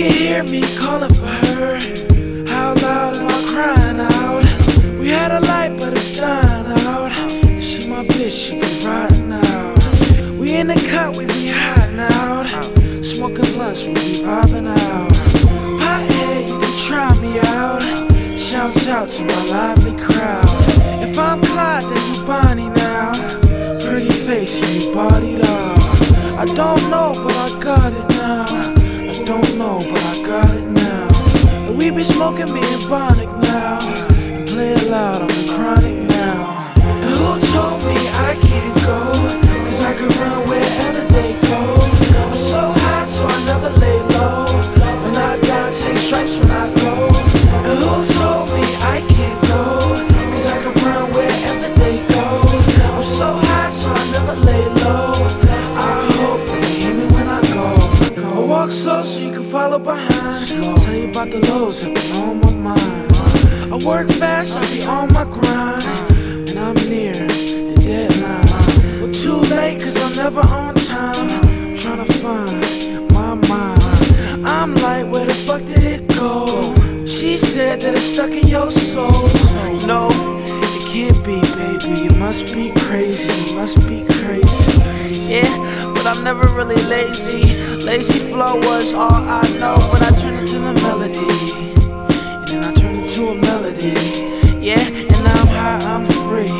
can hear me calling for her. How loud am I crying out? We had a light, but it's dying out. She my bitch, she be riding out. We in the cut, we be hiding out. Smoking blunts, we be vibing out. Pothead, you can try me out. Shouts out to my lively crowd. If I'm Clyde, then you Bonnie now. Pretty face, you bodied up. I don't know, but I got it now. I don't know, but I got it now. And we be smoking me and Bonic now. And play it loud, I'm chronic now. And who told me I can't go? Cause I can run wherever they go. I'm so high, so I never lay low. When I die, take stripes when I go. And who told me I can't go? Cause I can run wherever they go. I'm so high, so I never lay low. I hope they hear me when I go. I walk slow so you can follow behind. Tell you about the lows that been on my mind. I work fast, I be on my grind. And I'm near the deadline. But too late cause I'm never on time. I'm tryna find my mind. I'm like, where the fuck did it go? She said that it's stuck in your soul. No, it can't be, baby. You must be crazy, you must be crazy. Yeah, but I'm never really lazy. Lazy flow was all I know. But I turn it to the melody, and then I turn it to a melody. Yeah, and now I'm high, I'm free.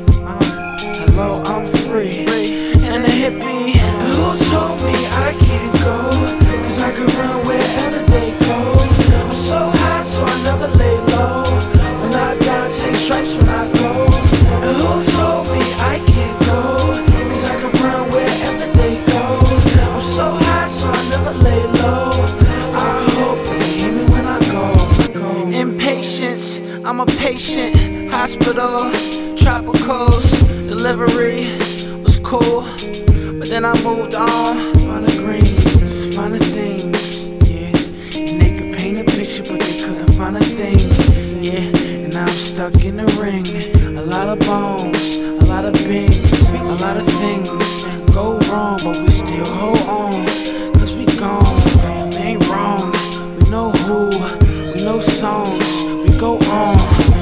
Hello, I'm free. And a hippie. And who told me I can't go? Cause I can run wherever they go. I'm so high, so I never lay low. When I die, take stripes when I go. And who told me I can't go? Cause I can run wherever they go. I'm so high, so I never lay low. I hope they hear me when I go. Impatience, I'm a patient. Hospital, tropicals, delivery was cool. But then I moved on. Find the greens, find the things, yeah. And they could paint a picture, but they couldn't find a thing, yeah. And now I'm stuck in the ring. A lot of bones, a lot of bings, a lot of things go wrong, but we still hold on. Cause we gone, we ain't wrong. We know who, we know songs. We go on,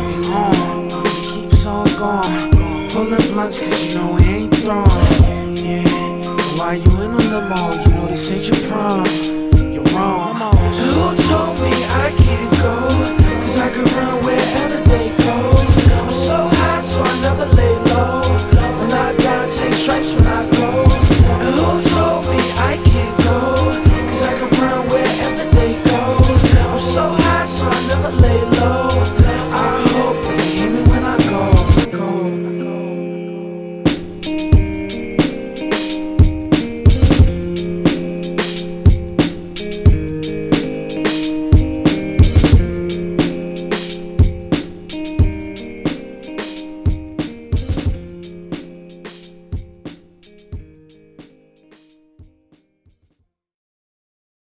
we keeps on going. Pulling blunts cause you know we ain't thrown, yeah. Why you in a limo? You know this ain't your prom. You're wrong. And who told me I can't go? Cause I can run wherever they go. I'm so high, so I never lay low. When I die, take stripes when I go. And who told me I can't go? Cause I can run wherever they go. I'm so high, so I never lay low.